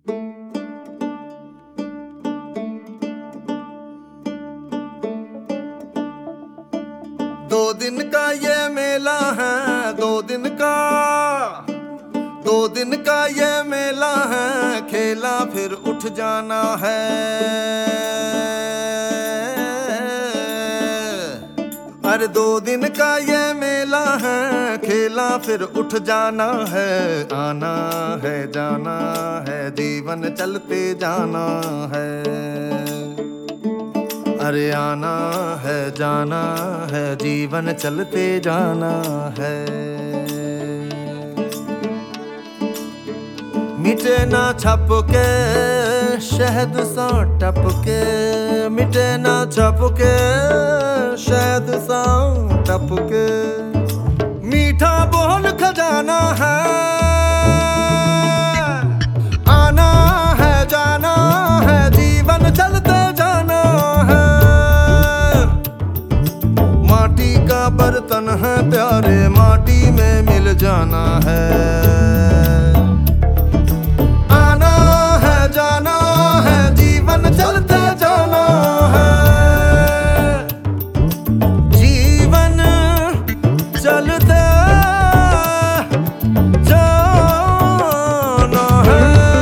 दो दिन का ये मेला है, दो दिन का ये मेला है, खेला फिर उठ जाना है। अरे दो दिन का ये मेला है, खेला फिर उठ जाना है। आना है जाना है, जीवन चलते जाना है। अरे आना है जाना है, जीवन चलते जाना है। मिटे ना छप के शहद सा टपके, मिटे ना छप के शहद सा टपके। मीठा बोल खजाना है, आना है जाना है, जीवन चलते जाना है। माटी का बर्तन है प्यारे, माटी में मिल जाना है। आना है जाना है, जीवन चलते जाना है। जीवन चलते जाना है।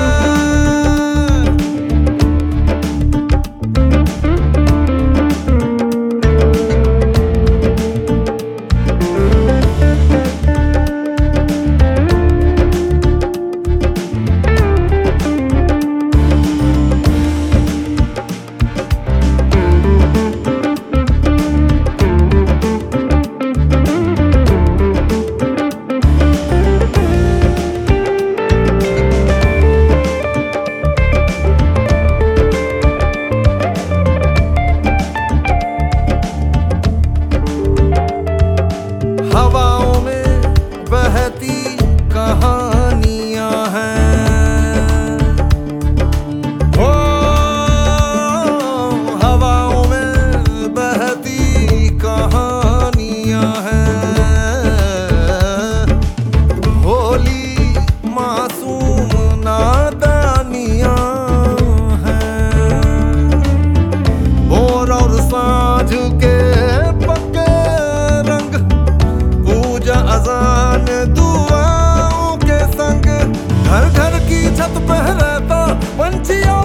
हवाओं में बहती कहानियां हैं, ओ हवाओं में बहती कहानियां हैं। होली मासूम नादानियां हैं। भोर और सांझ के अजान दुआओं के संग, घर घर की छत पे रहता पंछियों